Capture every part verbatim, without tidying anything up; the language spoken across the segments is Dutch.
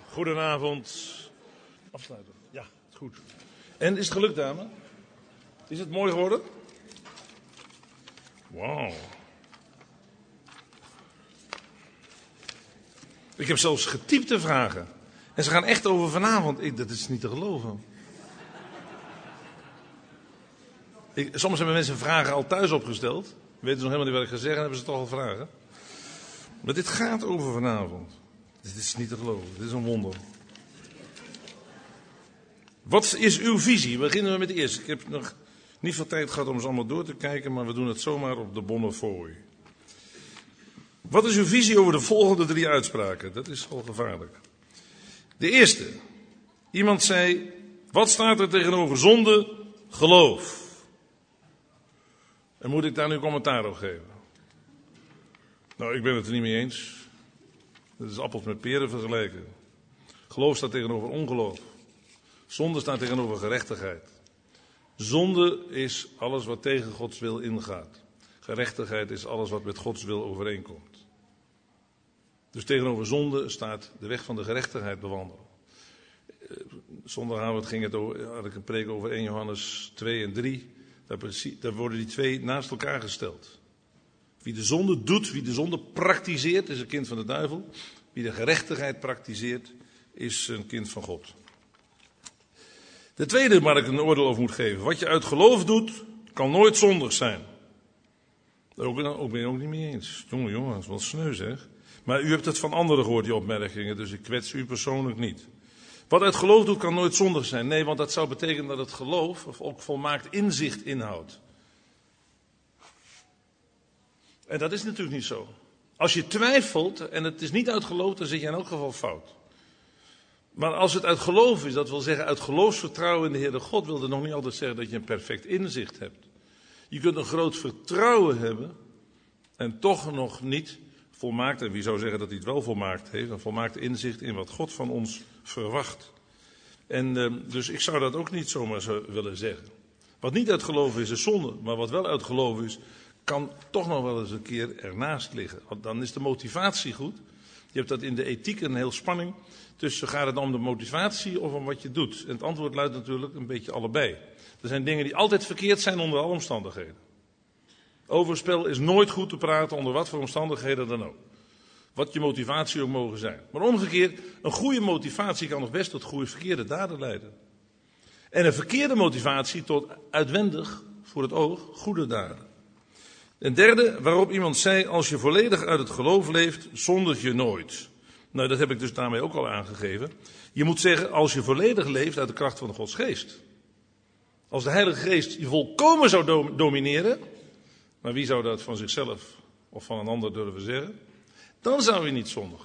Goedenavond. Afsluiten. Ja, goed. En is het gelukt, dame? Is het mooi geworden? Wauw. Ik heb zelfs getypte vragen. En ze gaan echt over vanavond. Ik, dat is niet te geloven. Ik, soms hebben mensen vragen al thuis opgesteld. Weten ze nog helemaal niet wat ik ga zeggen, hebben ze toch al vragen. Maar dit gaat over vanavond. Dit is niet te geloven. Dit is een wonder. Wat is uw visie? We beginnen met de eerste. Ik heb nog niet veel tijd gehad om ze allemaal door te kijken, maar we doen het zomaar op de bonnefooi. Wat is uw visie over de volgende drie uitspraken? Dat is al gevaarlijk. De eerste. Iemand zei, wat staat er tegenover zonde? Geloof. En moet ik daar nu commentaar op geven? Nou, ik ben het er niet mee eens. Dat is appels met peren vergelijken. Geloof staat tegenover ongeloof. Zonde staat tegenover gerechtigheid. Zonde is alles wat tegen Gods wil ingaat. Gerechtigheid is alles wat met Gods wil overeenkomt. Dus tegenover zonde staat de weg van de gerechtigheid bewandelen. Zondagavond ging het over, had ik een preek over Eerste Johannes twee en drie. Daar, daar worden die twee naast elkaar gesteld. Wie de zonde doet, wie de zonde praktiseert, is een kind van de duivel. Wie de gerechtigheid praktiseert, is een kind van God. De tweede waar ik een oordeel over moet geven. Wat je uit geloof doet, kan nooit zondig zijn. Daar ook ben je ook niet mee eens. Jongen, jongen, dat is wel sneu zeg. Maar u hebt het van anderen gehoord, die opmerkingen, dus ik kwets u persoonlijk niet. Wat uit geloof doet, kan nooit zondig zijn. Nee, want dat zou betekenen dat het geloof ook volmaakt inzicht inhoudt. En dat is natuurlijk niet zo. Als je twijfelt en het is niet uit geloof, dan zit je in elk geval fout. Maar als het uit geloof is, dat wil zeggen uit geloofsvertrouwen in de Heere God, wil dat nog niet altijd zeggen dat je een perfect inzicht hebt. Je kunt een groot vertrouwen hebben en toch nog niet volmaakt, en wie zou zeggen dat hij het wel volmaakt heeft, een volmaakt inzicht in wat God van ons verwacht. En uh, dus ik zou dat ook niet zomaar zo willen zeggen. Wat niet uit geloof is, is zonde, maar wat wel uit geloof is, kan toch nog wel eens een keer ernaast liggen. Want dan is de motivatie goed. Je hebt dat in de ethiek een heel spanning. Dus gaat het dan om de motivatie of om wat je doet? En het antwoord luidt natuurlijk een beetje allebei. Er zijn dingen die altijd verkeerd zijn onder alle omstandigheden. Overspel is nooit goed te praten onder wat voor omstandigheden dan ook. Wat je motivatie ook mogen zijn. Maar omgekeerd, een goede motivatie kan nog best tot goede verkeerde daden leiden. En een verkeerde motivatie tot uitwendig, voor het oog, goede daden. Een derde, waarop iemand zei, als je volledig uit het geloof leeft, zondig je nooit. Nou, dat heb ik dus daarmee ook al aangegeven. Je moet zeggen, als je volledig leeft uit de kracht van de Gods Geest. Als de Heilige Geest je volkomen zou dom- domineren, maar wie zou dat van zichzelf of van een ander durven zeggen? Dan zou je niet zondigen.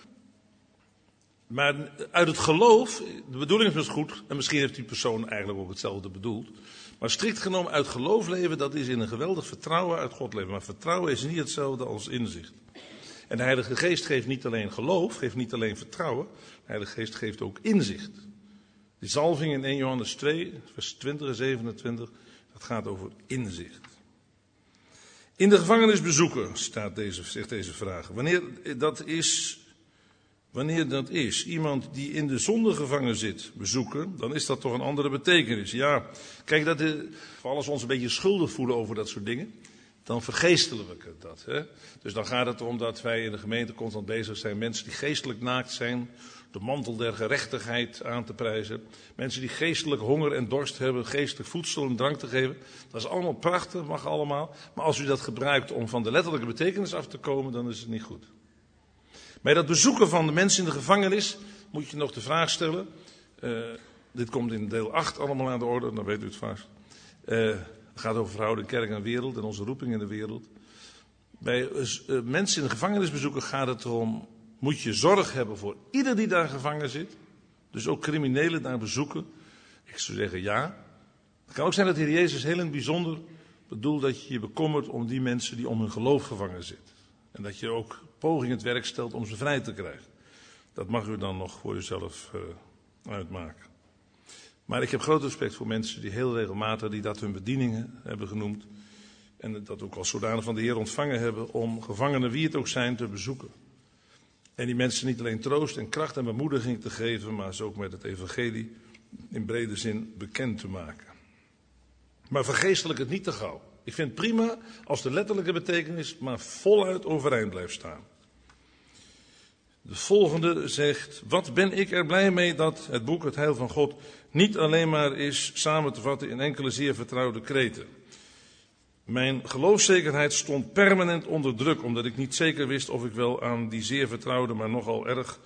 Maar uit het geloof, de bedoeling is dus goed, en misschien heeft die persoon eigenlijk ook hetzelfde bedoeld. Maar strikt genomen uit geloof leven, dat is in een geweldig vertrouwen uit God leven. Maar vertrouwen is niet hetzelfde als inzicht. En de Heilige Geest geeft niet alleen geloof, geeft niet alleen vertrouwen. De Heilige Geest geeft ook inzicht. Die zalving in Eerste Johannes twee, vers twintig en zevenentwintig, dat gaat over inzicht. In de gevangenis bezoeken, staat deze, zegt deze vraag. Wanneer dat is, wanneer dat is, iemand die in de zonde gevangen zit, bezoeken, dan is dat toch een andere betekenis. Ja, kijk, dat de, voor alles ons een beetje schuldig voelen over dat soort dingen, dan vergeestelen we dat. Hè? Dus dan gaat het erom dat wij in de gemeente constant bezig zijn, mensen die geestelijk naakt zijn, de mantel der gerechtigheid aan te prijzen. Mensen die geestelijk honger en dorst hebben, geestelijk voedsel en drank te geven. Dat is allemaal prachtig, mag allemaal. Maar als u dat gebruikt om van de letterlijke betekenis af te komen, dan is het niet goed. Bij dat bezoeken van de mensen in de gevangenis moet je nog de vraag stellen. Uh, dit komt in deel acht allemaal aan de orde, dan weet u het vast. Uh, het gaat over verhouding kerk en wereld en onze roeping in de wereld. Bij uh, mensen in de gevangenis bezoeken gaat het erom, moet je zorg hebben voor ieder die daar gevangen zit. Dus ook criminelen daar bezoeken. Ik zou zeggen ja. Het kan ook zijn dat de Heer Jezus heel in het bijzonder bedoelt dat je je bekommert om die mensen die om hun geloof gevangen zitten. En dat je ook poging het werk stelt om ze vrij te krijgen. Dat mag u dan nog voor uzelf uh, uitmaken. Maar ik heb groot respect voor mensen die heel regelmatig, die dat hun bedieningen hebben genoemd. En dat ook als zodanig van de Heer ontvangen hebben om gevangenen, wie het ook zijn, te bezoeken. En die mensen niet alleen troost en kracht en bemoediging te geven, maar ze ook met het evangelie in brede zin bekend te maken. Maar vergeestelijk het niet te gauw. Ik vind het prima als de letterlijke betekenis maar voluit overeind blijft staan. De volgende zegt: wat ben ik er blij mee dat het boek Het Heil van God niet alleen maar is samen te vatten in enkele zeer vertrouwde kreten. Mijn geloofszekerheid stond permanent onder druk, omdat ik niet zeker wist of ik wel aan die zeer vertrouwde, maar nogal erg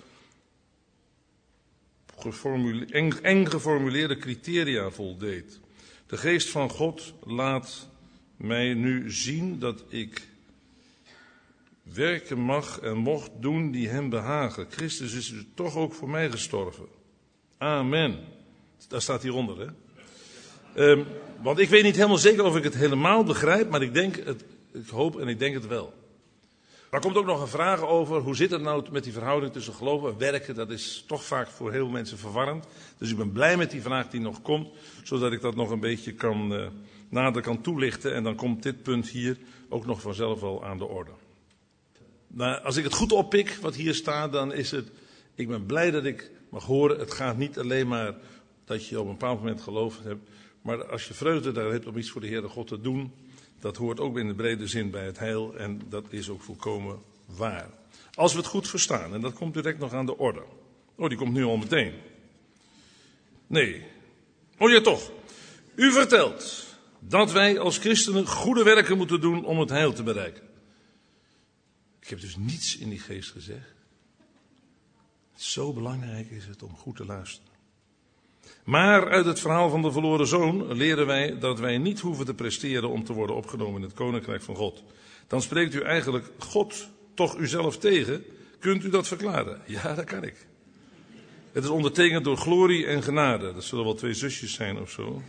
geformule- eng, eng geformuleerde criteria voldeed. De geest van God laat mij nu zien dat ik werken mag en mocht doen die hem behagen. Christus is dus toch ook voor mij gestorven. Amen. Daar staat hieronder, hè. Um, want ik weet niet helemaal zeker of ik het helemaal begrijp, maar ik denk het, ik hoop en ik denk het wel. Daar komt ook nog een vraag over, hoe zit het nou met die verhouding tussen geloven en werken? Dat is toch vaak voor heel veel mensen verwarrend. Dus ik ben blij met die vraag die nog komt, zodat ik dat nog een beetje kan, uh, nader kan toelichten. En dan komt dit punt hier ook nog vanzelf wel aan de orde. Nou, als ik het goed oppik wat hier staat, dan is het, ik ben blij dat ik mag horen, het gaat niet alleen maar dat je op een bepaald moment geloof hebt, maar als je vreugde daar hebt om iets voor de Heere God te doen, dat hoort ook in de brede zin bij het heil en dat is ook volkomen waar. Als we het goed verstaan, en dat komt direct nog aan de orde. Oh, die komt nu al meteen. Nee. Oh ja, toch. U vertelt dat wij als christenen goede werken moeten doen om het heil te bereiken. Ik heb dus niets in die geest gezegd. Zo belangrijk is het om goed te luisteren. Maar uit het verhaal van de verloren zoon leren wij dat wij niet hoeven te presteren om te worden opgenomen in het koninkrijk van God. Dan spreekt u eigenlijk God toch uzelf tegen. Kunt u dat verklaren? Ja, dat kan ik. Het is ondertekend door glorie en genade. Dat zullen wel twee zusjes zijn of zo.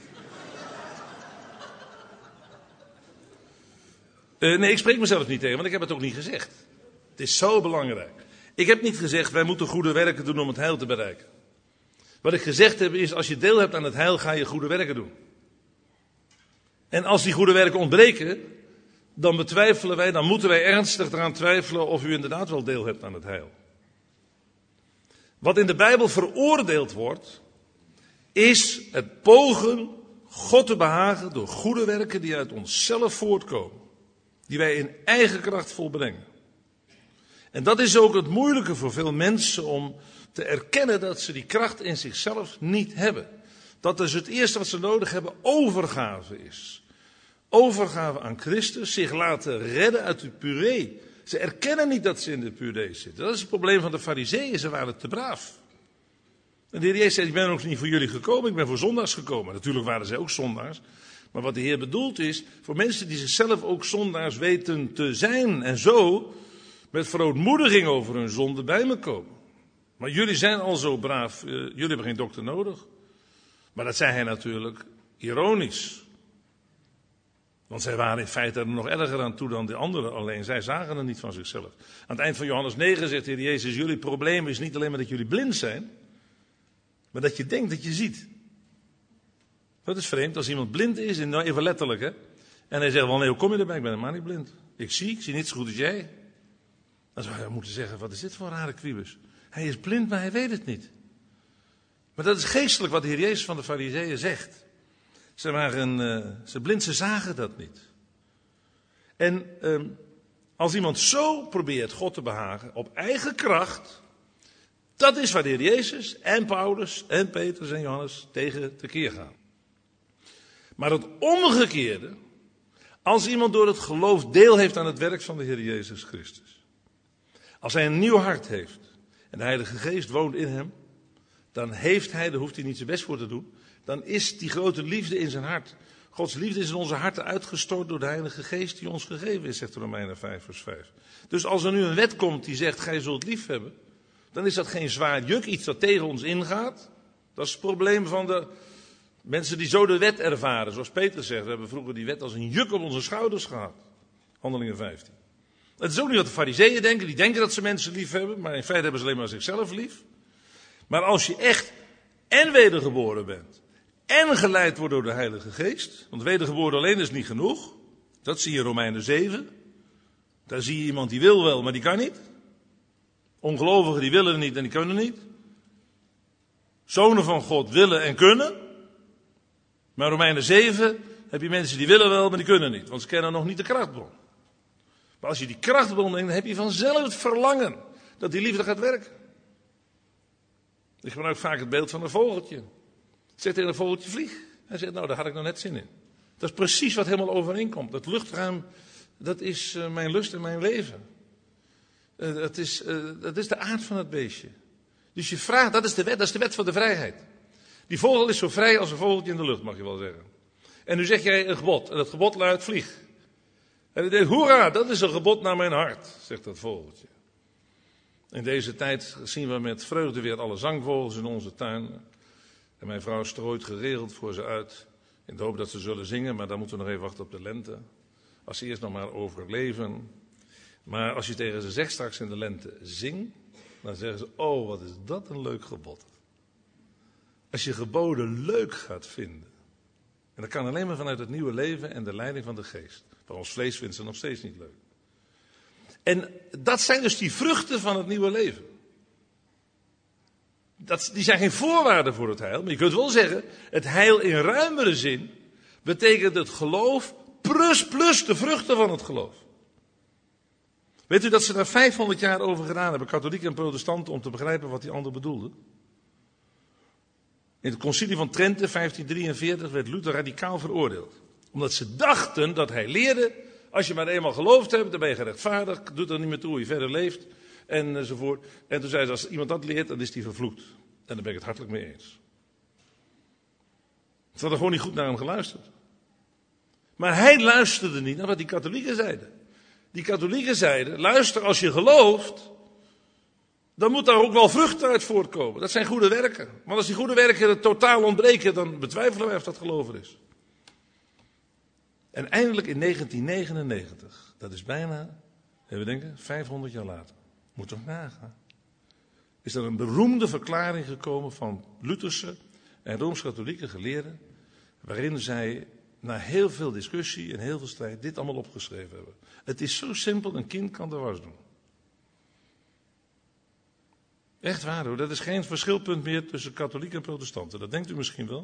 Uh, nee, ik spreek mezelf niet tegen, want ik heb het ook niet gezegd. Het is zo belangrijk. Ik heb niet gezegd, wij moeten goede werken doen om het heil te bereiken. Wat ik gezegd heb is, als je deel hebt aan het heil, ga je goede werken doen. En als die goede werken ontbreken, dan betwijfelen wij, dan moeten wij ernstig eraan twijfelen of u inderdaad wel deel hebt aan het heil. Wat in de Bijbel veroordeeld wordt, is het pogen God te behagen door goede werken die uit onszelf voortkomen. Die wij in eigen kracht volbrengen. En dat is ook het moeilijke voor veel mensen om te erkennen dat ze die kracht in zichzelf niet hebben. Dat dus het eerste wat ze nodig hebben overgave is. Overgave aan Christus, zich laten redden uit de puree. Ze erkennen niet dat ze in de puree zitten. Dat is het probleem van de Farizeeën, ze waren te braaf. En de Heer Jezus zei, ik ben ook niet voor jullie gekomen, ik ben voor zondaars gekomen. Natuurlijk waren zij ook zondaars. Maar wat de Heer bedoelt is, voor mensen die zichzelf ook zondaars weten te zijn. En zo met verootmoediging over hun zonde bij me komen. Maar jullie zijn al zo braaf, uh, jullie hebben geen dokter nodig. Maar dat zei hij natuurlijk ironisch. Want zij waren in feite er nog erger aan toe dan de anderen, alleen zij zagen het niet van zichzelf. Aan het eind van Johannes negen zegt de Heer Jezus, jullie probleem is niet alleen maar dat jullie blind zijn, maar dat je denkt dat je ziet. Dat is vreemd, als iemand blind is, en nou even letterlijk hè, en hij zegt, wel nee, hoe kom je erbij? Ik ben helemaal niet blind. Ik zie, ik zie niet zo goed als jij. Dan zou je moeten zeggen, wat is dit voor een rare kwiebus? Hij is blind, maar hij weet het niet. Maar dat is geestelijk wat de Heer Jezus van de Farizeeën zegt. Ze waren, uh, ze blind, ze zagen dat niet. En uh, als iemand zo probeert God te behagen, op eigen kracht, dat is waar de Heer Jezus en Paulus en Petrus en Johannes tegen tekeer gaan. Maar het omgekeerde, als iemand door het geloof deel heeft aan het werk van de Heer Jezus Christus. Als hij een nieuw hart heeft en de Heilige Geest woont in hem, dan heeft hij, daar hoeft hij niet zijn best voor te doen, dan is die grote liefde in zijn hart. Gods liefde is in onze harten uitgestort door de Heilige Geest die ons gegeven is, zegt Romeinen vijf vers vijf. Dus als er nu een wet komt die zegt, gij zult lief hebben, dan is dat geen zwaar juk, iets dat tegen ons ingaat. Dat is het probleem van de mensen die zo de wet ervaren. Zoals Peter zegt, we hebben vroeger die wet als een juk op onze schouders gehad. Handelingen vijftien. Het is ook niet wat de Farizeeën denken, die denken dat ze mensen lief hebben, maar in feite hebben ze alleen maar zichzelf lief. Maar als je echt en wedergeboren bent, en geleid wordt door de Heilige Geest, want wedergeboren alleen is niet genoeg, dat zie je in Romeinen zeven. Daar zie je iemand die wil wel, maar die kan niet. Ongelovigen die willen niet en die kunnen niet. Zonen van God willen en kunnen. Maar in Romeinen zeven heb je mensen die willen wel, maar die kunnen niet. Want ze kennen nog niet de krachtbron. Maar als je die krachtbron neemt, dan heb je vanzelf het verlangen dat die liefde gaat werken. Ik gebruik vaak het beeld van een vogeltje. Zet tegen een vogeltje vlieg. Hij zegt, nou daar had ik nog net zin in. Dat is precies wat helemaal overeenkomt. Dat luchtruim, dat is uh, mijn lust en mijn leven. Uh, dat, is, uh, dat is de aard van het beestje. Dus je vraagt, dat is de wet, dat is de wet van de vrijheid. Die vogel is zo vrij als een vogeltje in de lucht, mag je wel zeggen. En nu zeg jij een gebod. En dat gebod luidt, vlieg. En hij denkt, hoera, dat is een gebod naar mijn hart, zegt dat vogeltje. In deze tijd zien we met vreugde weer alle zangvogels in onze tuin. En mijn vrouw strooit geregeld voor ze uit. In de hoop dat ze zullen zingen, maar dan moeten we nog even wachten op de lente. Als ze eerst nog maar overleven. Maar als je tegen ze zegt straks in de lente, zing. Dan zeggen ze, oh wat is dat een leuk gebod. Als je geboden leuk gaat vinden. En dat kan alleen maar vanuit het nieuwe leven en de leiding van de geest. Maar ons vlees vindt ze nog steeds niet leuk. En dat zijn dus die vruchten van het nieuwe leven. Dat, die zijn geen voorwaarden voor het heil. Maar je kunt wel zeggen, het heil in ruimere zin betekent het geloof plus plus de vruchten van het geloof. Weet u dat ze daar vijfhonderd jaar over gedaan hebben, katholieken en protestanten, om te begrijpen wat die ander bedoelde? In het concilie van Trente, vijftien drieënveertig, werd Luther radicaal veroordeeld. Omdat ze dachten dat hij leerde, als je maar eenmaal geloofd hebt, dan ben je gerechtvaardigd, doet er niet meer toe hoe je verder leeft, enzovoort. En toen zei ze, als iemand dat leert, dan is hij vervloekt. En daar ben ik het hartelijk mee eens. Ze hadden gewoon niet goed naar hem geluisterd. Maar hij luisterde niet naar wat die katholieken zeiden. Die katholieken zeiden, luister, als je gelooft, dan moet daar ook wel vruchten uit voortkomen. Dat zijn goede werken. Want als die goede werken er totaal ontbreken, dan betwijfelen wij of dat geloven is. En eindelijk in negentien negenennegentig, dat is bijna, we denken, vijfhonderd jaar later, moet toch nagaan, is er een beroemde verklaring gekomen van Lutherse en Rooms-Katholieke geleerden, waarin zij na heel veel discussie en heel veel strijd dit allemaal opgeschreven hebben. Het is zo simpel, een kind kan de was doen. Echt waar hoor, dat is geen verschilpunt meer tussen katholieken en protestanten. Dat denkt u misschien wel.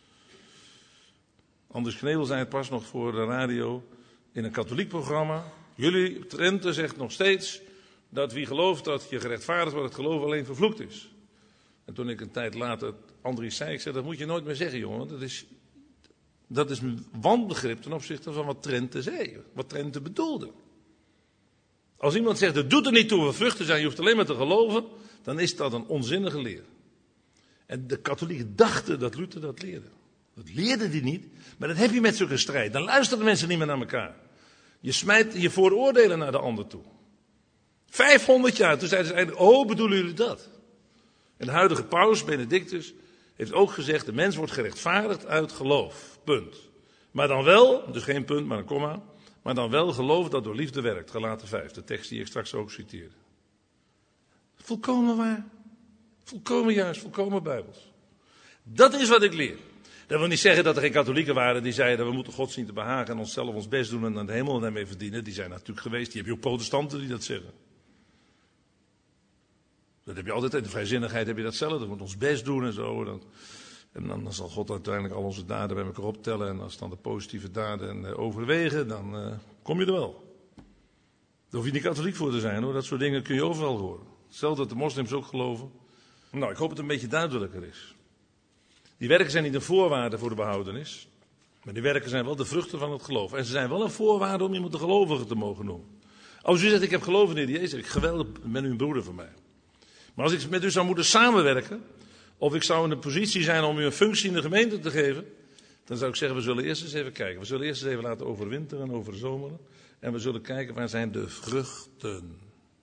Anders Knebel zei het pas nog voor de radio in een katholiek programma. Jullie, Trente zegt nog steeds dat wie gelooft dat je gerechtvaardigd wordt, het geloof alleen vervloekt is. En toen ik een tijd later Andries zei, ik zei, dat moet je nooit meer zeggen jongen, want dat is, dat is een wanbegrip ten opzichte van wat Trente zei, wat Trente bedoelde. Als iemand zegt, het doet er niet toe, we vruchten zijn, je hoeft alleen maar te geloven, dan is dat een onzinnige leer. En de katholieken dachten dat Luther dat leerde. Dat leerde hij niet, maar dat heb je met zulke strijd. Dan luisteren mensen niet meer naar elkaar. Je smijt je vooroordelen naar de ander toe. vijfhonderd jaar, toen zeiden ze eigenlijk, oh bedoelen jullie dat? En de huidige paus, Benedictus, heeft ook gezegd, de mens wordt gerechtvaardigd uit geloof. Punt. Maar dan wel, dus geen punt, maar een komma, maar dan wel geloof dat door liefde werkt. Galaten vijf, de tekst die ik straks ook citeerde. Volkomen waar. Volkomen juist, volkomen bijbels. Dat is wat ik leer. Dat wil niet zeggen dat er geen katholieken waren die zeiden, we moeten God zien te behagen en onszelf ons best doen en aan de hemel daarmee verdienen. Die zijn natuurlijk geweest, die heb je ook protestanten die dat zeggen. Dat heb je altijd, in de vrijzinnigheid heb je datzelfde, we moeten ons best doen en zo. Dan, en dan, dan zal God uiteindelijk al onze daden bij elkaar optellen en als dan de positieve daden uh, overwegen, dan uh, kom je er wel. Daar hoef je niet katholiek voor te zijn hoor, dat soort dingen kun je overal horen. Hetzelfde dat de moslims ook geloven. Nou, ik hoop dat het een beetje duidelijker is. Die werken zijn niet een voorwaarde voor de behoudenis. Maar die werken zijn wel de vruchten van het geloof. En ze zijn wel een voorwaarde om iemand de gelovige te mogen noemen. Als u zegt, ik heb geloof in de Heer Jezus, ik geweldig, ben u een broeder van mij. Maar als ik met u zou moeten samenwerken, of ik zou in de positie zijn om u een functie in de gemeente te geven, dan zou ik zeggen, we zullen eerst eens even kijken. We zullen eerst eens even laten overwinteren en overzomeren. En we zullen kijken, waar zijn de vruchten?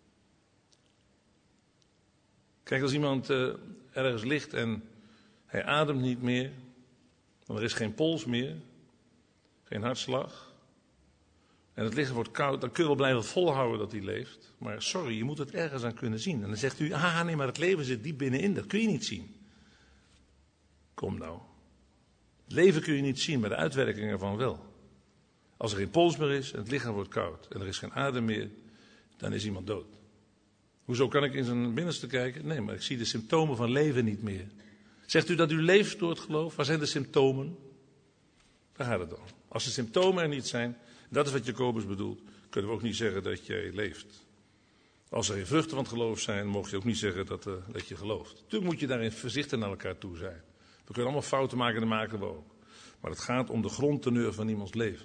Kijk, als iemand uh, ergens ligt en hij ademt niet meer, en er is geen pols meer, geen hartslag, en het lichaam wordt koud, dan kun je wel blijven volhouden dat hij leeft. Maar sorry, je moet het ergens aan kunnen zien. En dan zegt u, ah nee, maar het leven zit diep binnenin, dat kun je niet zien. Kom nou. Het leven kun je niet zien, maar de uitwerkingen ervan wel. Als er geen pols meer is en het lichaam wordt koud en er is geen adem meer, dan is iemand dood. Hoezo kan ik in zijn binnenste kijken? Nee, maar ik zie de symptomen van leven niet meer. Zegt u dat u leeft door het geloof? Waar zijn de symptomen? Daar gaat het om. Als de symptomen er niet zijn, dat is wat Jacobus bedoelt, kunnen we ook niet zeggen dat jij leeft. Als er geen vruchten van het geloof zijn, mocht je ook niet zeggen dat, uh, dat je gelooft. Natuurlijk moet je daarin voorzichtig naar elkaar toe zijn. We kunnen allemaal fouten maken en dat maken we ook. Maar het gaat om de grondteneur van iemands leven.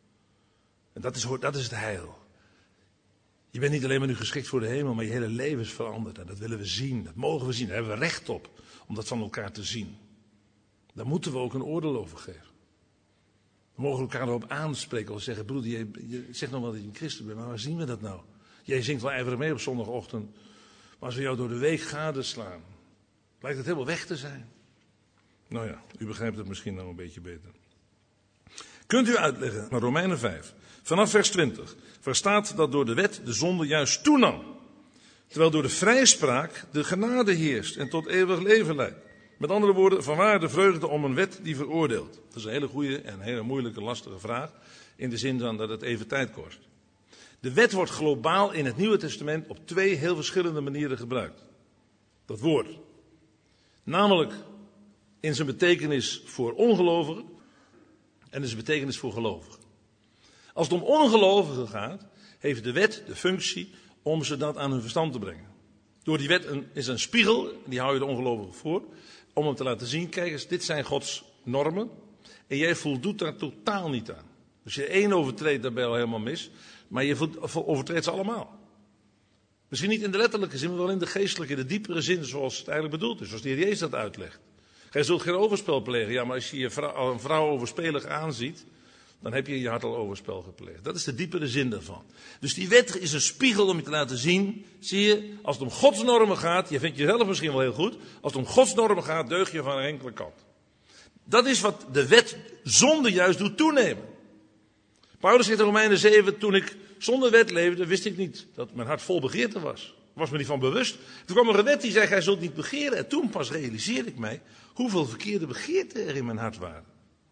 En dat is, dat is het heil. Je bent niet alleen maar nu geschikt voor de hemel, maar je hele leven is veranderd. En dat willen we zien, dat mogen we zien, daar hebben we recht op om dat van elkaar te zien. Daar moeten we ook een oordeel over geven. We mogen elkaar erop aanspreken of zeggen, broeder, je, je zegt nog wel dat je een christen bent, maar waar zien we dat nou? Jij zingt wel ijverig mee op zondagochtend, maar als we jou door de week gadeslaan, lijkt het helemaal weg te zijn. Nou ja, u begrijpt het misschien nou een beetje beter. Kunt u uitleggen, naar Romeinen vijf, vanaf vers twintig, waar staat dat door de wet de zonde juist toenam, terwijl door de vrijspraak de genade heerst en tot eeuwig leven leidt. Met andere woorden, vanwaar de vreugde om een wet die veroordeelt? Dat is een hele goede en hele moeilijke, lastige vraag, in de zin van dat het even tijd kost. De wet wordt globaal in het Nieuwe Testament op twee heel verschillende manieren gebruikt. Dat woord. Namelijk in zijn betekenis voor ongelovigen en in zijn betekenis voor gelovigen. Als het om ongelovigen gaat, heeft de wet de functie om ze dat aan hun verstand te brengen. Door die wet een, is een spiegel, die hou je de ongelovigen voor, om hem te laten zien, kijk eens, dit zijn Gods normen en jij voldoet daar totaal niet aan. Als je één overtreedt, dan ben je al helemaal mis, maar je overtreedt ze allemaal. Misschien niet in de letterlijke zin, maar wel in de geestelijke, in de diepere zin, zoals het eigenlijk bedoeld is, zoals de Heer Jezus dat uitlegt. Gij zult geen overspel plegen, ja, maar als je je vrouw, een vrouw overspelig aanziet, dan heb je in je hart al overspel gepleegd. Dat is de diepere zin daarvan. Dus die wet is een spiegel om je te laten zien. Zie je, als het om Gods normen gaat, je vindt jezelf misschien wel heel goed. Als het om Gods normen gaat, deug je van een enkele kant. Dat is wat de wet zonde juist doet toenemen. Paulus zegt in Romeinen zeven, toen ik zonder wet leefde, wist ik niet dat mijn hart vol begeerte was. Ik was me niet van bewust. Toen kwam er een wet die zei, gij zult niet begeren. En toen pas realiseerde ik mij hoeveel verkeerde begeerten er in mijn hart waren.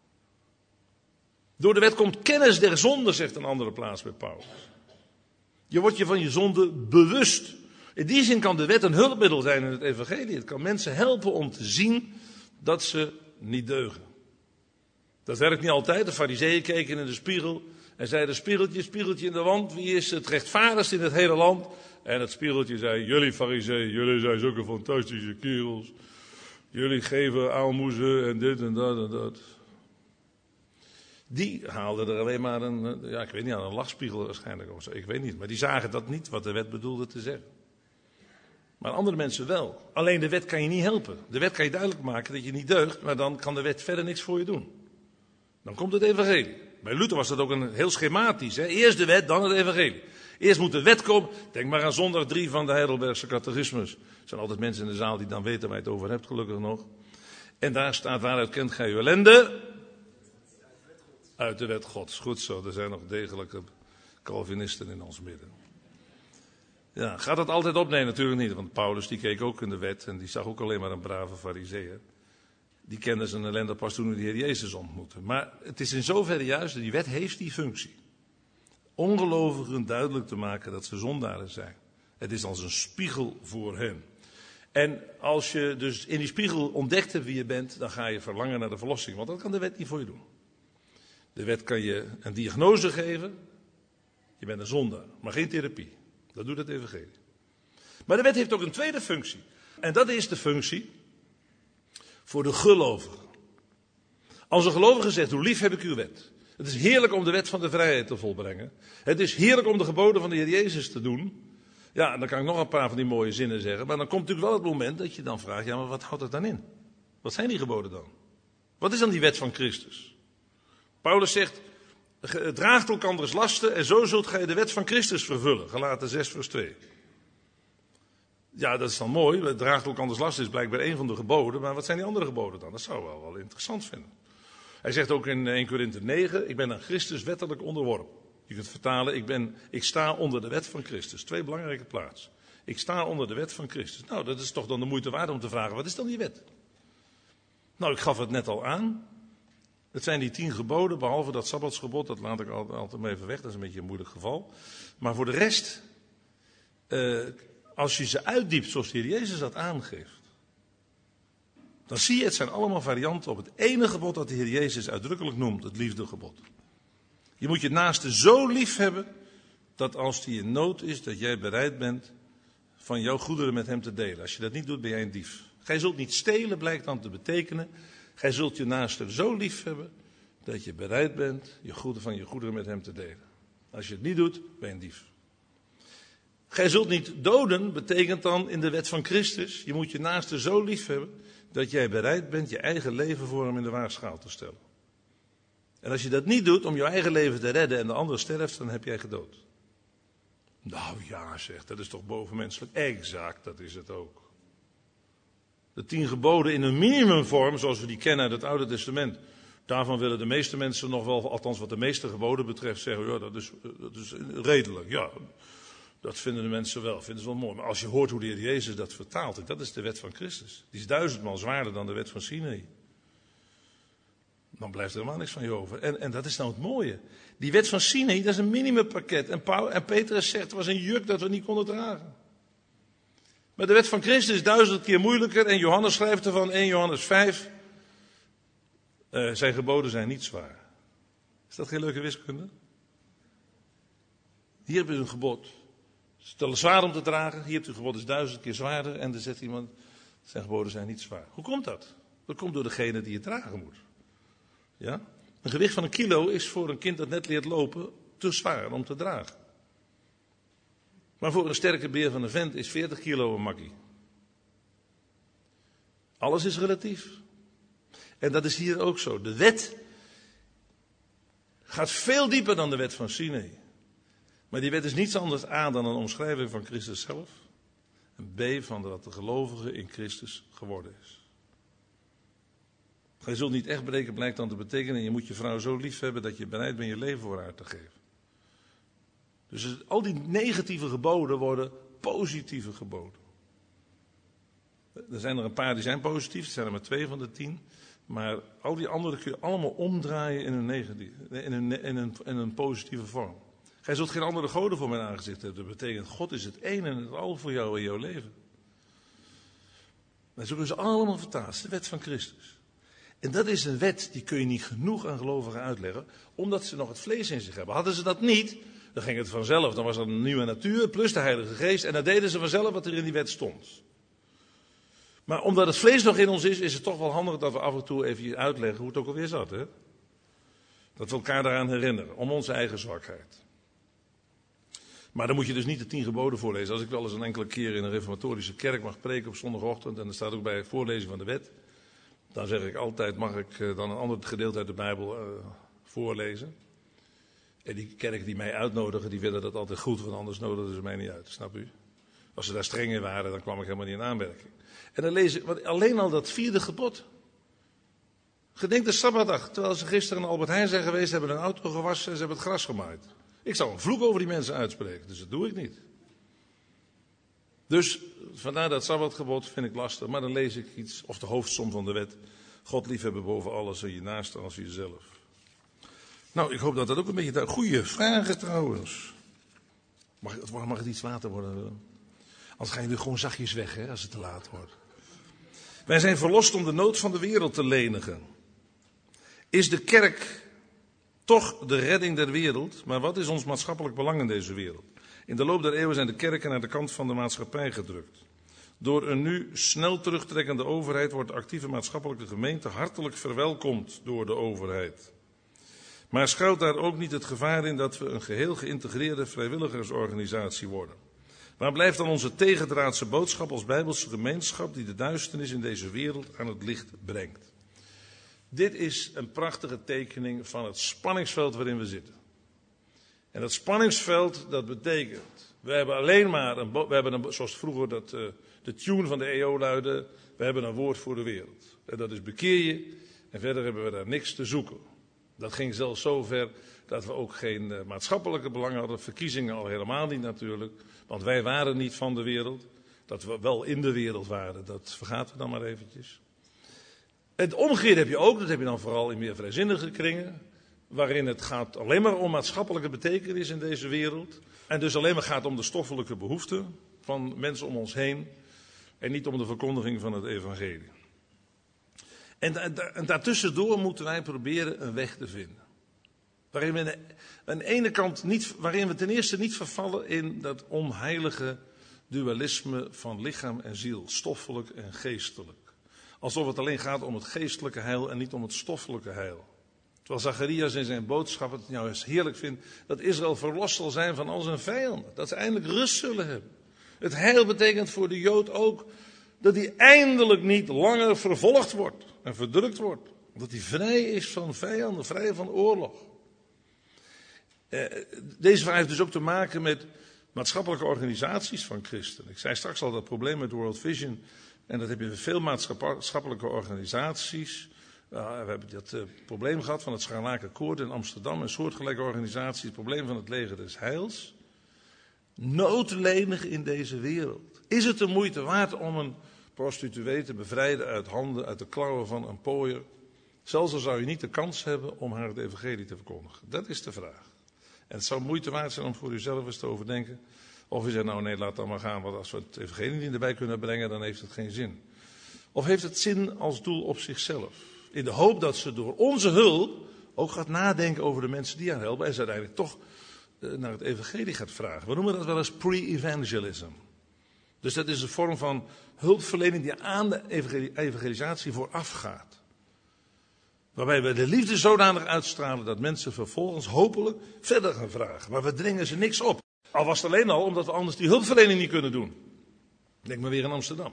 Door de wet komt kennis der zonde, zegt een andere plaats bij Paulus. Je wordt je van je zonde bewust. In die zin kan de wet een hulpmiddel zijn in het evangelie. Het kan mensen helpen om te zien dat ze niet deugen. Dat werkt niet altijd. De farizeeën keken in de spiegel en zeiden, spiegeltje, spiegeltje in de wand, wie is het rechtvaardigst in het hele land? En het spiegeltje zei, jullie farizeeën, jullie zijn zulke fantastische kerels. Jullie geven aalmoezen en dit en dat en dat. Die haalden er alleen maar een, ja, ik weet niet, een lachspiegel waarschijnlijk of zo. Ik weet niet, maar die zagen dat niet, wat de wet bedoelde te zeggen. Maar andere mensen wel. Alleen de wet kan je niet helpen. De wet kan je duidelijk maken dat je niet deugt, maar dan kan de wet verder niks voor je doen. Dan komt het evangelie. Bij Luther was dat ook een heel schematisch. Hè? Eerst de wet, dan het evangelie. Eerst moet de wet komen. Denk maar aan zondag drie van de Heidelbergse catechismus. Er zijn altijd mensen in de zaal die dan weten waar je het over hebt, gelukkig nog. En daar staat, waaruit kent gij uw ellende? Uit de wet Gods. Goed zo, er zijn nog degelijke Calvinisten in ons midden. Ja, gaat dat altijd op? Nee, natuurlijk niet. Want Paulus die keek ook in de wet en die zag ook alleen maar een brave farizeeër. Die kende zijn ellende pas toen hij de Heer Jezus ontmoette. Maar het is in zoverre juist, die wet heeft die functie. Ongelovigen duidelijk te maken dat ze zondaren zijn. Het is als een spiegel voor hen. En als je dus in die spiegel ontdekt hebt wie je bent, dan ga je verlangen naar de verlossing. Want dat kan de wet niet voor je doen. De wet kan je een diagnose geven. Je bent een zondaar, maar geen therapie. Dat doet het evangelie. Maar de wet heeft ook een tweede functie. En dat is de functie voor de gelovigen. Als een gelovige zegt, hoe lief heb ik uw wet. Het is heerlijk om de wet van de vrijheid te volbrengen. Het is heerlijk om de geboden van de Heer Jezus te doen. Ja, dan kan ik nog een paar van die mooie zinnen zeggen. Maar dan komt natuurlijk wel het moment dat je dan vraagt, ja, maar wat houdt het dan in? Wat zijn die geboden dan? Wat is dan die wet van Christus? Paulus zegt, draagt elkanders lasten en zo zult gij de wet van Christus vervullen. Galaten zes vers twee. Ja, dat is dan mooi. Draagt elkanders lasten is blijkbaar een van de geboden. Maar wat zijn die andere geboden dan? Dat zou wel wel interessant vinden. Hij zegt ook in Eerste Korinthe negen, ik ben aan Christus wettelijk onderworpen. Je kunt vertalen, ik, ben, ik sta onder de wet van Christus. Twee belangrijke plaatsen. Ik sta onder de wet van Christus. Nou, dat is toch dan de moeite waard om te vragen, wat is dan die wet? Nou, ik gaf het net al aan. Het zijn die tien geboden, behalve dat sabbatsgebod, dat laat ik altijd, altijd maar even weg, dat is een beetje een moeilijk geval. Maar voor de rest, uh, als je ze uitdiept zoals de Heer Jezus dat aangeeft, dan zie je, het zijn allemaal varianten op het ene gebod dat de Heer Jezus uitdrukkelijk noemt, het liefdegebod. Je moet je naaste zo lief hebben, dat als die in nood is, dat jij bereid bent van jouw goederen met hem te delen. Als je dat niet doet, ben jij een dief. Gij zult niet stelen, blijkt dan te betekenen. Gij zult je naaste zo lief hebben, dat je bereid bent je goede, van je goederen met hem te delen. Als je het niet doet, ben je een dief. Gij zult niet doden, betekent dan in de wet van Christus, je moet je naaste zo lief hebben, dat jij bereid bent je eigen leven voor hem in de waagschaal te stellen. En als je dat niet doet om je eigen leven te redden en de ander sterft, dan heb jij gedood. Nou ja, zegt, dat is toch bovenmenselijk? Exact, dat is het ook. De tien geboden in een minimumvorm, zoals we die kennen uit het Oude Testament. Daarvan willen de meeste mensen nog wel, althans wat de meeste geboden betreft, zeggen, ja, dat is, dat is redelijk. Ja, dat vinden de mensen wel, vinden ze wel mooi. Maar als je hoort hoe de Heer Jezus dat vertaalt, dat is de wet van Christus. Die is duizendmaal zwaarder dan de wet van Sinai. Dan blijft er helemaal niks van je over. En, en dat is nou het mooie. Die wet van Sinai, dat is een minimumpakket. En, Paul, en Petrus zegt, het was een juk dat we niet konden dragen. Maar de wet van Christus is duizend keer moeilijker. En Johannes schrijft ervan, eerste Johannes vijf. Uh, zijn geboden zijn niet zwaar. Is dat geen leuke wiskunde? Hier heb je een gebod. Het is te zwaar om te dragen. Hier hebt u een gebod, is duizend keer zwaarder. En dan zegt iemand, zijn geboden zijn niet zwaar. Hoe komt dat? Dat komt door degene die het dragen moet. Ja? Een gewicht van een kilo is voor een kind dat net leert lopen te zwaar om te dragen. Maar voor een sterke beer van een vent is veertig kilo een makkie. Alles is relatief. En dat is hier ook zo. De wet gaat veel dieper dan de wet van Sinai. Maar die wet is niets anders A dan een omschrijving van Christus zelf. En B van wat de gelovige in Christus geworden is. Gij zult niet echt breken, blijkt dan te betekenen. Je moet je vrouw zo lief hebben dat je bereid bent je leven voor haar te geven. Dus al die negatieve geboden worden positieve geboden. Er zijn er een paar die zijn positief, er zijn er maar twee van de tien. Maar al die andere kun je allemaal omdraaien in een, negatieve, in een, in een, in een positieve vorm. Gij zult geen andere goden voor mijn aangezicht hebben. Dat betekent, God is het een en het al voor jou in jouw leven. Dat zullen ze allemaal vertaald, de wet van Christus. En dat is een wet, die kun je niet genoeg aan gelovigen uitleggen, omdat ze nog het vlees in zich hebben. Hadden ze dat niet, dan ging het vanzelf. Dan was er een nieuwe natuur, plus de Heilige Geest, en dan deden ze vanzelf wat er in die wet stond. Maar omdat het vlees nog in ons is, is het toch wel handig dat we af en toe even uitleggen hoe het ook alweer zat. Hè? Dat we elkaar daaraan herinneren, om onze eigen zwakheid. Maar dan moet je dus niet de tien geboden voorlezen. Als ik wel eens een enkele keer in een reformatorische kerk mag preken op zondagochtend, en er staat ook bij het voorlezen van de wet, dan zeg ik altijd, mag ik dan een ander gedeelte uit de Bijbel uh, voorlezen. En die kerken die mij uitnodigen, die willen dat altijd goed, want anders nodigen ze mij niet uit, snap u? Als ze daar streng in waren, dan kwam ik helemaal niet in aanmerking. En dan lees ik, want alleen al dat vierde gebod. Gedenk de Sabbatdag, terwijl ze gisteren in Albert Heijn zijn geweest, hebben een auto gewassen en ze hebben het gras gemaaid. Ik zou een vloek over die mensen uitspreken, dus dat doe ik niet. Dus vandaar dat Sabbatgebod vind ik lastig, maar dan lees ik iets, of de hoofdsom van de wet. God liefhebben boven alles en je naaste als jezelf. Nou, ik hoop dat dat ook een beetje... Goeie vragen trouwens. Mag, het, mag het iets later worden? Anders gaan jullie gewoon zachtjes weg, hè, als het te laat wordt. Wij zijn verlost om de nood van de wereld te lenigen. Is de kerk toch de redding der wereld? Maar wat is ons maatschappelijk belang in deze wereld? In de loop der eeuwen zijn de kerken naar de kant van de maatschappij gedrukt. Door een nu snel terugtrekkende overheid wordt de actieve maatschappelijke gemeente hartelijk verwelkomd door de overheid. Maar schuilt daar ook niet het gevaar in dat we een geheel geïntegreerde vrijwilligersorganisatie worden? Waar blijft dan onze tegendraadse boodschap als Bijbelse gemeenschap die de duisternis in deze wereld aan het licht brengt? Dit is een prachtige tekening van het spanningsveld waarin we zitten. En dat spanningsveld, dat betekent, we hebben alleen maar, een, we hebben een, zoals vroeger dat, uh, de tune van de E O luidde, we hebben een woord voor de wereld. En dat is bekeer je, en verder hebben we daar niks te zoeken. Dat ging zelfs zo ver dat we ook geen uh, maatschappelijke belangen hadden, verkiezingen al helemaal niet natuurlijk. Want wij waren niet van de wereld, dat we wel in de wereld waren, dat vergaten we dan maar eventjes. Het omgekeerde heb je ook, dat heb je dan vooral in meer vrijzinnige kringen, waarin het gaat alleen maar om maatschappelijke betekenis in deze wereld. En dus alleen maar gaat om de stoffelijke behoeften. van mensen om ons heen en niet om de verkondiging van het evangelie. En, da- da- en daartussendoor moeten wij proberen een weg te vinden. Waarin we aan de ene kant niet, waarin we ten eerste niet vervallen in dat onheilige dualisme van lichaam en ziel, stoffelijk en geestelijk. Alsof het alleen gaat om het geestelijke heil en niet om het stoffelijke heil. Terwijl Zacharias in zijn boodschap het nou eens heerlijk vindt dat Israël verlost zal zijn van al zijn vijanden. Dat ze eindelijk rust zullen hebben. Het heil betekent voor de Jood ook dat hij eindelijk niet langer vervolgd wordt en verdrukt wordt. Dat hij vrij is van vijanden, vrij van oorlog. Eh, deze vraag heeft dus ook te maken met maatschappelijke organisaties van christenen. Ik zei straks al dat probleem met World Vision. En dat heb je bij veel maatschappelijke organisaties. Uh, we hebben dat uh, probleem gehad van het Scharlakenkoord in Amsterdam. Een soortgelijke organisatie. Het probleem van het leger des heils. Noodlenig in deze wereld. Is het de moeite waard om een prostituee te bevrijden uit handen, uit de klauwen van een pooier? Zelfs al zou je niet de kans hebben om haar het evangelie te verkondigen. Dat is de vraag. En het zou moeite waard zijn om voor uzelf eens te overdenken. Of u zegt, nou nee, laat dan maar gaan, want als we het evangelie niet erbij kunnen brengen, dan heeft het geen zin. Of heeft het zin als doel op zichzelf? In de hoop dat ze door onze hulp ook gaat nadenken over de mensen die haar helpen. En ze uiteindelijk toch uh, naar het evangelie gaat vragen. We noemen dat wel eens pre-evangelism. Dus dat is een vorm van hulpverlening die aan de evangelisatie voorafgaat. Waarbij we de liefde zodanig uitstralen dat mensen vervolgens hopelijk verder gaan vragen. Maar we dringen ze niks op. Al was het alleen al omdat we anders die hulpverlening niet kunnen doen. Denk maar weer in Amsterdam.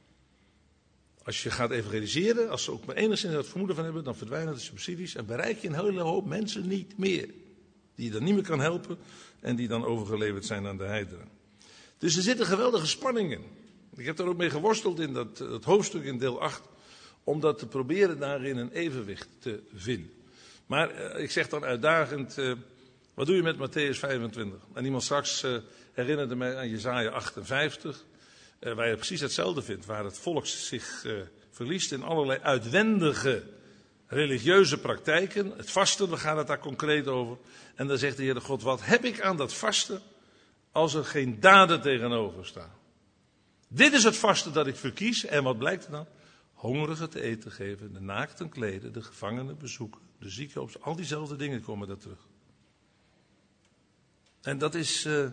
Als je gaat evangeliseren, als ze ook maar enigszins het vermoeden van hebben, dan verdwijnen de subsidies en bereik je een hele hoop mensen niet meer. Die je dan niet meer kan helpen en die dan overgeleverd zijn aan de heidenen. Dus er zit een geweldige spanning in. Ik heb daar ook mee geworsteld in dat, dat hoofdstuk in deel acht. Om dat te proberen daarin een evenwicht te vinden. Maar uh, ik zeg dan uitdagend, uh, wat doe je met Mattheüs vijfentwintig? En iemand straks uh, herinnerde mij aan Jesaja achtenvijftig. Uh, waar je precies hetzelfde vindt. Waar het volk zich uh, verliest in allerlei uitwendige religieuze praktijken. Het vasten, we gaan het daar concreet over. En dan zegt de Heere God, wat heb ik aan dat vasten als er geen daden tegenover staan? Dit is het vasten dat ik verkies. En wat blijkt er dan? Hongerigen te eten geven, de naakten kleden, de gevangenen bezoeken, de zieken op. Al diezelfde dingen komen daar terug. En dat is uh,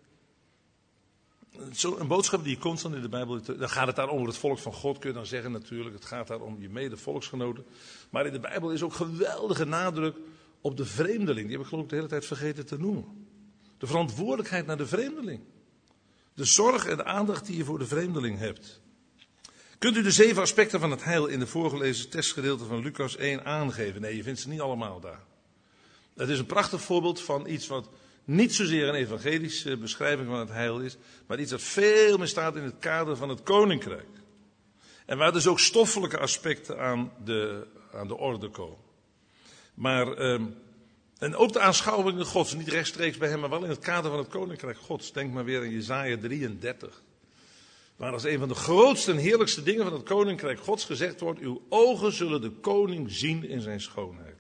zo een boodschap die je constant in de Bijbel. Dan gaat het daar over het volk van God, kun je dan zeggen natuurlijk. Het gaat daar om je mede-volksgenoten. Maar in de Bijbel is ook geweldige nadruk op de vreemdeling. Die heb ik geloof ik de hele tijd vergeten te noemen. De verantwoordelijkheid naar de vreemdeling. De zorg en de aandacht die je voor de vreemdeling hebt. Kunt u de zeven aspecten van het heil in de voorgelezen tekstgedeelte van Lucas één aangeven? Nee, je vindt ze niet allemaal daar. Het is een prachtig voorbeeld van iets wat niet zozeer een evangelische beschrijving van het heil is, maar iets dat veel meer staat in het kader van het koninkrijk. En waar dus ook stoffelijke aspecten aan de, aan de orde komen. Maar, um, en ook de aanschouwingen Gods, niet rechtstreeks bij hem, maar wel in het kader van het koninkrijk Gods. Denk maar weer aan Jesaja drieëndertig. Waar als een van de grootste en heerlijkste dingen van het koninkrijk Gods gezegd wordt, uw ogen zullen de koning zien in zijn schoonheid.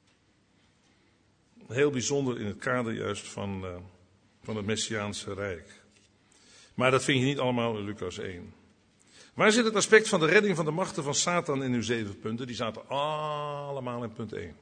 Heel bijzonder in het kader juist van, uh, van het Messiaanse Rijk. Maar dat vind je niet allemaal in Lucas één. Waar zit het aspect van de redding van de machten van Satan in uw zeven punten? Die zaten allemaal in punt één.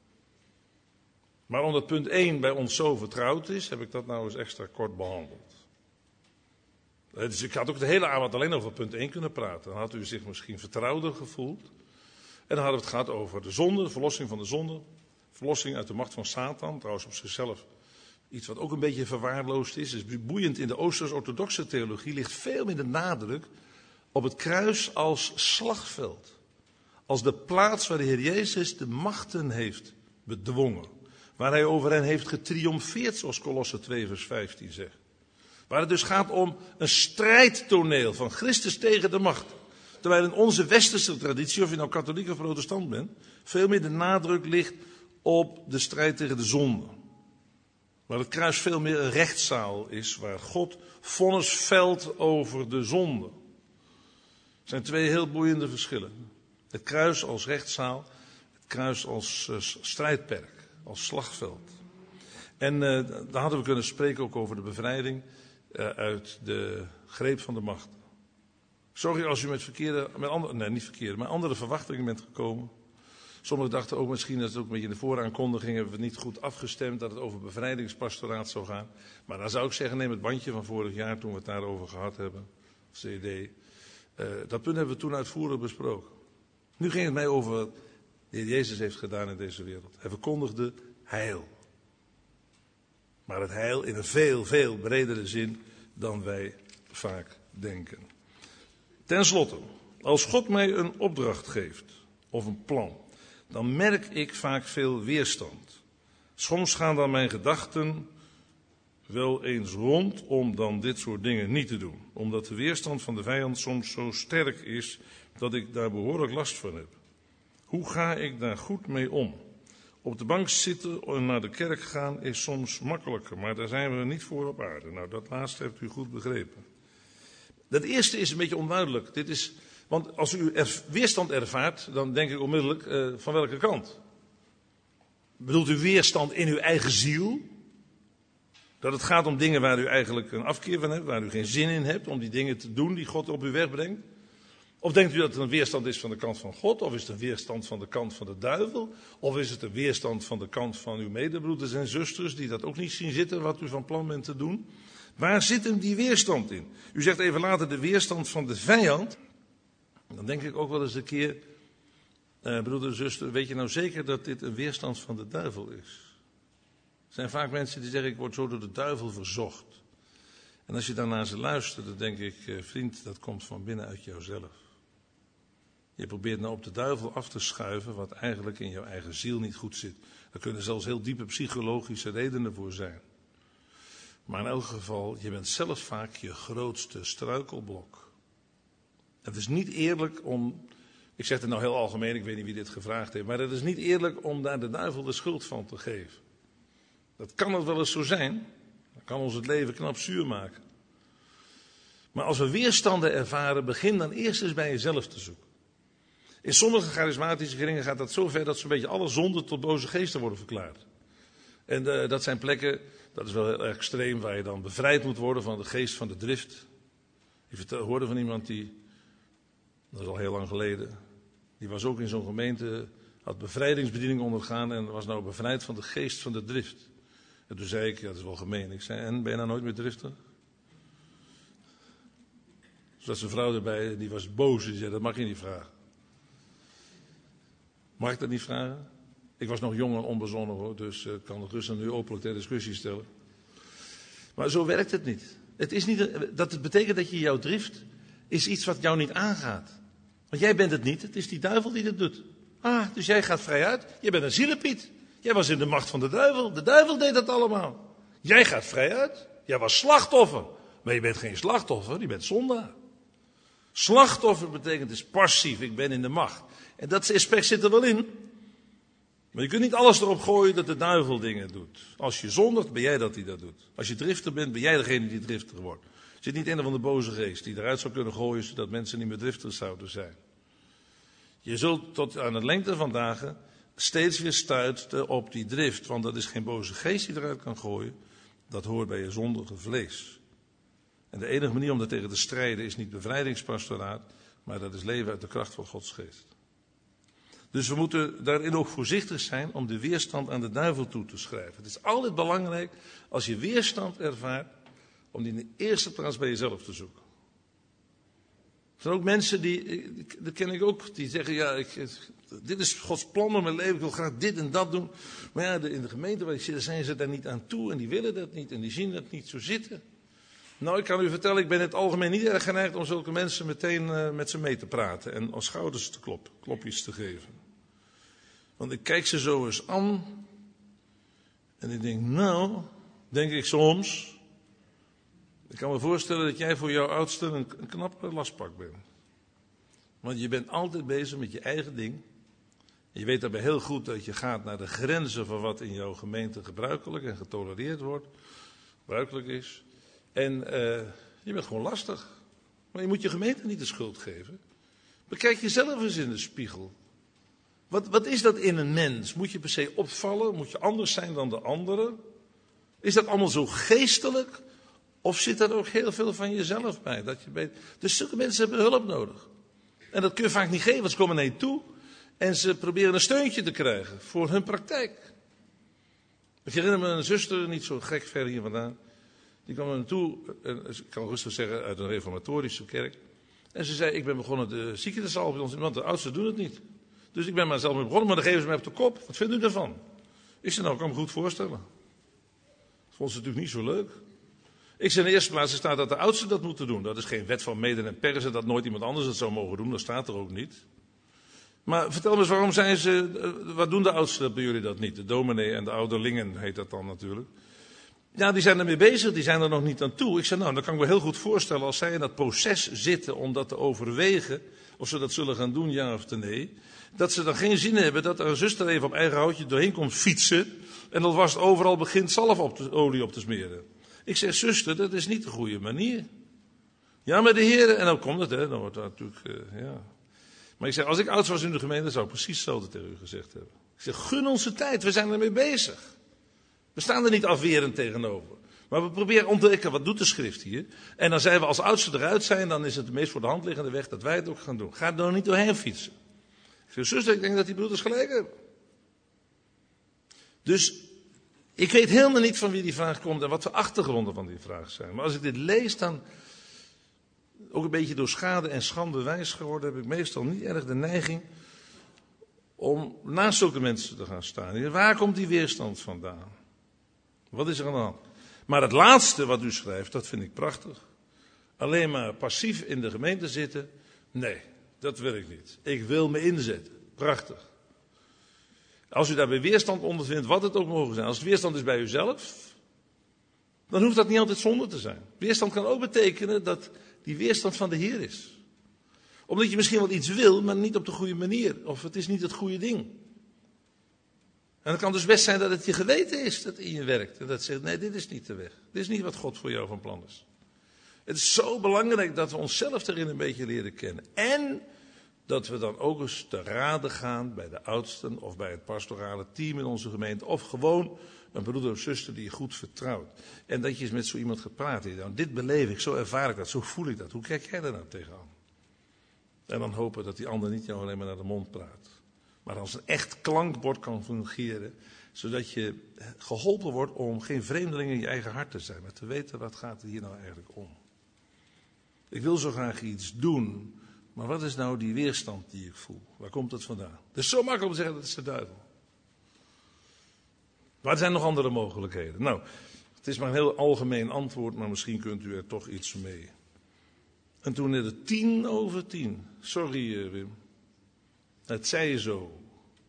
Maar omdat punt één bij ons zo vertrouwd is, heb ik dat nou eens extra kort behandeld. Dus ik had ook de hele avond alleen over punt één kunnen praten. Dan had u zich misschien vertrouwder gevoeld. En dan hadden we het gehad over de zonde, de verlossing van de zonde. Verlossing uit de macht van Satan. Trouwens op zichzelf iets wat ook een beetje verwaarloosd is. Het is boeiend, in de Oosters-orthodoxe theologie ligt veel meer de nadruk op het kruis als slagveld. Als de plaats waar de Heer Jezus de machten heeft bedwongen. Waar hij over hen heeft getriomfeerd, zoals Kolosser twee vers vijftien zegt. Waar het dus gaat om een strijdtoneel van Christus tegen de macht. Terwijl in onze westerse traditie, of je nou katholiek of protestant bent, veel meer de nadruk ligt op de strijd tegen de zonde. Waar het kruis veel meer een rechtszaal is, waar God vonnis velt over de zonde. Er zijn twee heel boeiende verschillen. Het kruis als rechtszaal, het kruis als uh, strijdperk, als slagveld. En uh, daar hadden we kunnen spreken ook over de bevrijding. uh, uit de greep van de macht. Sorry als u met verkeerde, met andere, nee niet verkeerde, maar andere verwachtingen bent gekomen. Sommigen dachten ook misschien, dat het ook een beetje in de vooraankondiging, hebben we het niet goed afgestemd dat het over bevrijdingspastoraat zou gaan. Maar dan zou ik zeggen, neem het bandje van vorig jaar toen we het daarover gehad hebben, C D. Uh, dat punt hebben we toen uitvoerig besproken. Nu ging het mij over wat de Heer Jezus heeft gedaan in deze wereld. Hij verkondigde heil. Maar het heil in een veel, veel bredere zin dan wij vaak denken. Ten slotte, als God mij een opdracht geeft, of een plan, dan merk ik vaak veel weerstand. Soms gaan dan mijn gedachten wel eens rond om dan dit soort dingen niet te doen. Omdat de weerstand van de vijand soms zo sterk is dat ik daar behoorlijk last van heb. Hoe ga ik daar goed mee om? Op de bank zitten en naar de kerk gaan is soms makkelijker, maar daar zijn we niet voor op aarde. Nou, dat laatste hebt u goed begrepen. Dat eerste is een beetje onduidelijk. Dit is, want als u er, weerstand ervaart, dan denk ik onmiddellijk uh, van welke kant? Bedoelt u weerstand in uw eigen ziel? Dat het gaat om dingen waar u eigenlijk een afkeer van hebt, waar u geen zin in hebt, om die dingen te doen die God op u wegbrengt? Of denkt u dat het een weerstand is van de kant van God? Of is het een weerstand van de kant van de duivel? Of is het een weerstand van de kant van uw medebroeders en zusters die dat ook niet zien zitten wat u van plan bent te doen? Waar zit hem die weerstand in? U zegt even later de weerstand van de vijand. Dan denk ik ook wel eens een keer, eh, broeder en zuster, weet je nou zeker dat dit een weerstand van de duivel is? Er zijn vaak mensen die zeggen, ik word zo door de duivel verzocht. En als je dan naar ze luistert, dan denk ik, eh, vriend, dat komt van binnen uit jouzelf. Je probeert nou op de duivel af te schuiven wat eigenlijk in jouw eigen ziel niet goed zit. Er kunnen zelfs heel diepe psychologische redenen voor zijn. Maar in elk geval, je bent zelf vaak je grootste struikelblok. Het is niet eerlijk om, ik zeg het nou heel algemeen, ik weet niet wie dit gevraagd heeft, maar het is niet eerlijk om daar de duivel de schuld van te geven. Dat kan het wel eens zo zijn, dat kan ons het leven knap zuur maken. Maar als we weerstanden ervaren, begin dan eerst eens bij jezelf te zoeken. In sommige charismatische kringen gaat dat zo ver dat zo'n beetje alle zonden tot boze geesten worden verklaard. En uh, dat zijn plekken, dat is wel heel erg extreem, waar je dan bevrijd moet worden van de geest van de drift. Ik hoorde van iemand die, dat is al heel lang geleden, die was ook in zo'n gemeente, had bevrijdingsbediening ondergaan en was nou bevrijd van de geest van de drift. En toen zei ik, ja dat is wel gemeen. Ik zei, en ben je nou nooit meer driftig? Dus was een vrouw erbij, die was boos, die zei, dat mag je niet vragen. Mag ik dat niet vragen? Ik was nog jong en onbezonnen hoor, dus ik uh, kan het rustig nu openlijk ter discussie stellen. Maar zo werkt het niet. Het is niet, dat betekent dat je jouw drift is iets wat jou niet aangaat. Want jij bent het niet, het is die duivel die dat doet. Ah, dus jij gaat vrij uit. Je bent een zielepiet. Jij was in de macht van de duivel. De duivel deed dat allemaal. Jij gaat vrij uit. Jij was slachtoffer. Maar je bent geen slachtoffer, je bent zondaar. Slachtoffer betekent is passief, ik ben in de macht. En dat aspect zit er wel in. Maar je kunt niet alles erop gooien dat de duivel dingen doet. Als je zondigt, ben jij dat die dat doet. Als je driftig bent, ben jij degene die driftig wordt. Er zit niet een van de boze geest die eruit zou kunnen gooien zodat mensen niet meer driftig zouden zijn. Je zult tot aan de lengte van dagen steeds weer stuiten op die drift. Want dat is geen boze geest die eruit kan gooien. Dat hoort bij je zondige vlees. En de enige manier om daar tegen te strijden is niet bevrijdingspastoraat, maar dat is leven uit de kracht van Gods geest. Dus we moeten daarin ook voorzichtig zijn om de weerstand aan de duivel toe te schrijven. Het is altijd belangrijk als je weerstand ervaart om die in de eerste plaats bij jezelf te zoeken. Er zijn ook mensen die, dat ken ik ook, die zeggen ja, ik, dit is Gods plan met mijn leven, ik wil graag dit en dat doen. Maar ja, in de gemeente waar ik zit, zijn ze daar niet aan toe en die willen dat niet en die zien dat niet zo zitten. Nou, ik kan u vertellen, ik ben in het algemeen niet erg geneigd om zulke mensen meteen uh, met ze mee te praten en als schouders te kloppen, klopjes te geven. Want ik kijk ze zo eens aan en ik denk, nou, denk ik soms, ik kan me voorstellen dat jij voor jouw oudste een, een knappe lastpak bent. Want je bent altijd bezig met je eigen ding. Je weet daarbij heel goed dat je gaat naar de grenzen van wat in jouw gemeente gebruikelijk en getolereerd wordt, gebruikelijk is. En uh, je bent gewoon lastig. Maar je moet je gemeente niet de schuld geven. Bekijk jezelf eens in de spiegel. Wat, wat is dat in een mens? Moet je per se opvallen? Moet je anders zijn dan de anderen? Is dat allemaal zo geestelijk? Of zit er ook heel veel van jezelf bij? Dat je weet, dus zulke mensen hebben hulp nodig. En dat kun je vaak niet geven, want ze komen naar je toe. En ze proberen een steuntje te krijgen voor hun praktijk. Ik herinner me een zuster, niet zo gek ver hier vandaan. Die kwam er naartoe, ik kan rustig zeggen, uit een reformatorische kerk. En ze zei, ik ben begonnen de ziekenhuiszaal bij ons, want de oudsten doen het niet. Dus ik ben maar zelf mee begonnen, maar dan geven ze mij op de kop. Wat vindt u daarvan? Ik zei, nou, ik kan me goed voorstellen. Dat vond ze natuurlijk niet zo leuk. Ik zei, in de eerste plaats staat dat de oudsten dat moeten doen. Dat is geen wet van Meden en Persen, dat nooit iemand anders het zou mogen doen. Dat staat er ook niet. Maar vertel me eens, waarom zijn ze, wat doen de oudsten bij jullie dat niet? De dominee en de ouderlingen heet dat dan natuurlijk. Ja, die zijn ermee bezig, die zijn er nog niet aan toe. Ik zei, nou, dan kan ik me heel goed voorstellen als zij in dat proces zitten om dat te overwegen, of ze dat zullen gaan doen, ja of nee, dat ze dan geen zin hebben dat er een zuster even op eigen houtje doorheen komt fietsen en alvast overal begint zalf op de olie op te smeren. Ik zeg, zuster, dat is niet de goede manier. Ja, maar de heren, en dan komt het, hè, dan wordt dat natuurlijk, uh, ja. Maar ik zeg, als ik oud was in de gemeente, zou ik precies hetzelfde tegen u gezegd hebben. Ik zeg, gun ons de tijd, we zijn ermee bezig. We staan er niet afwerend tegenover. Maar we proberen te ontdekken, wat doet de schrift hier? En dan zijn we als oudsten eruit zijn, dan is het de meest voor de hand liggende weg dat wij het ook gaan doen. Ga er nou niet doorheen fietsen. Ik zeg, zuster, ik denk dat die broeders gelijk hebben. Dus ik weet helemaal niet van wie die vraag komt en wat de achtergronden van die vraag zijn. Maar als ik dit lees, dan, ook een beetje door schade en schande wijs geworden, heb ik meestal niet erg de neiging om naast zulke mensen te gaan staan. Waar komt die weerstand vandaan? Wat is er aan de hand? Maar het laatste wat u schrijft, dat vind ik prachtig. Alleen maar passief in de gemeente zitten, nee, dat wil ik niet. Ik wil me inzetten. Prachtig. Als u daarbij weerstand ondervindt, wat het ook mogen zijn. Als het weerstand is bij uzelf, dan hoeft dat niet altijd zonde te zijn. Weerstand kan ook betekenen dat die weerstand van de Heer is. Omdat je misschien wel iets wil, maar niet op de goede manier. Of het is niet het goede ding. En het kan dus best zijn dat het je geweten is dat in je werkt. En dat zegt, nee, dit is niet de weg. Dit is niet wat God voor jou van plan is. Het is zo belangrijk dat we onszelf erin een beetje leren kennen. En dat we dan ook eens te raden gaan bij de oudsten of bij het pastorale team in onze gemeente. Of gewoon een broeder of zuster die je goed vertrouwt. En dat je eens met zo iemand gaat praten. Nou, dit beleef ik, zo ervaar ik dat, zo voel ik dat. Hoe kijk jij daar nou tegenaan? En dan hopen dat die ander niet jou alleen maar naar de mond praat. Maar als een echt klankbord kan fungeren. Zodat je geholpen wordt om geen vreemdeling in je eigen hart te zijn. Maar te weten, wat gaat er hier nou eigenlijk om? Ik wil zo graag iets doen. Maar wat is nou die weerstand die ik voel? Waar komt het vandaan? Het is zo makkelijk om te zeggen dat is de duivel. Maar er zijn nog andere mogelijkheden. Nou, het is maar een heel algemeen antwoord. Maar misschien kunt u er toch iets mee. En toen is het tien over tien. Sorry Wim. Het zij zo.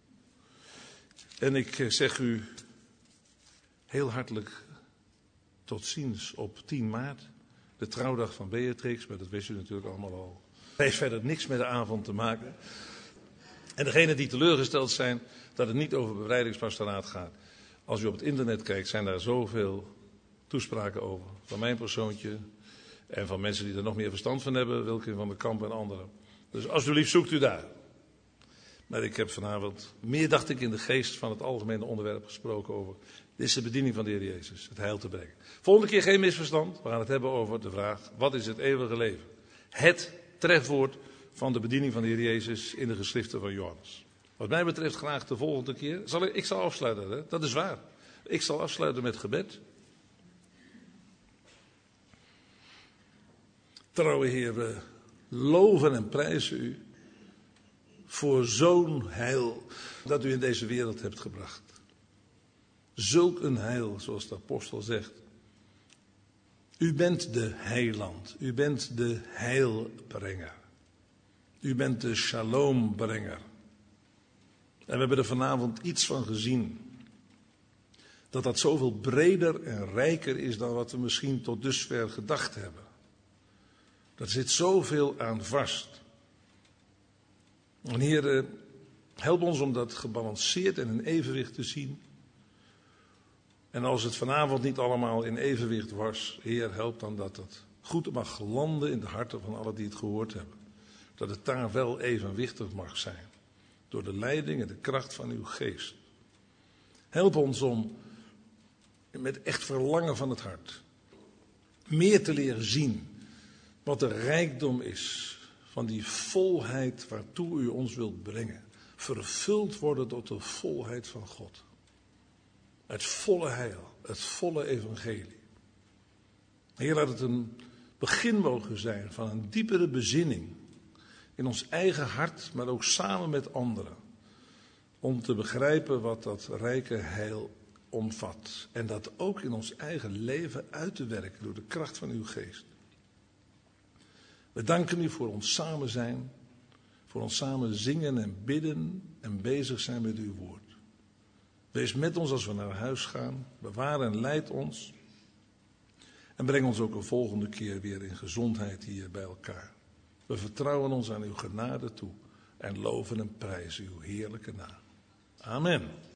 En ik zeg u heel hartelijk tot ziens op tien maart. De trouwdag van Beatrix, maar dat wist u natuurlijk allemaal al. Het heeft verder niks met de avond te maken. En degenen die teleurgesteld zijn dat het niet over bevrijdingspastoraat gaat. Als u op het internet kijkt, zijn daar zoveel toespraken over. Van mijn persoontje en van mensen die er nog meer verstand van hebben. Wilkin van der Kamp en anderen. Dus alsjeblieft zoekt u daar. Maar ik heb vanavond, meer dacht ik in de geest van het algemene onderwerp gesproken over. Dit is de bediening van de Heer Jezus, het heil te brengen. Volgende keer geen misverstand, we gaan het hebben over de vraag, wat is het eeuwige leven? Het trefwoord van de bediening van de Heer Jezus in de geschriften van Johannes. Wat mij betreft graag de volgende keer. Zal ik, ik zal afsluiten, hè? Dat is waar. Ik zal afsluiten met gebed. Trouwe Heer, we loven en prijzen u voor zo'n heil dat u in deze wereld hebt gebracht. Zulk een heil, zoals de apostel zegt. U bent de heiland, u bent de heilbrenger. U bent de shaloombrenger. En we hebben er vanavond iets van gezien. Dat dat zoveel breder en rijker is dan wat we misschien tot dusver gedacht hebben. Er zit zoveel aan vast. En Heer, help ons om dat gebalanceerd en in evenwicht te zien. En als het vanavond niet allemaal in evenwicht was, Heer, help dan dat het goed mag landen in de harten van allen die het gehoord hebben. Dat het daar wel evenwichtig mag zijn. Door de leiding en de kracht van uw geest. Help ons om met echt verlangen van het hart meer te leren zien wat de rijkdom is van die volheid waartoe u ons wilt brengen. Vervuld worden tot de volheid van God. Het volle heil, het volle evangelie. Heer, laat het een begin mogen zijn van een diepere bezinning in ons eigen hart, maar ook samen met anderen. Om te begrijpen wat dat rijke heil omvat. En dat ook in ons eigen leven uit te werken door de kracht van uw geest. We danken u voor ons samen zijn, voor ons samen zingen en bidden en bezig zijn met uw woord. Wees met ons als we naar huis gaan, bewaar en leid ons. En breng ons ook een volgende keer weer in gezondheid hier bij elkaar. We vertrouwen ons aan uw genade toe en loven en prijzen uw heerlijke naam. Amen.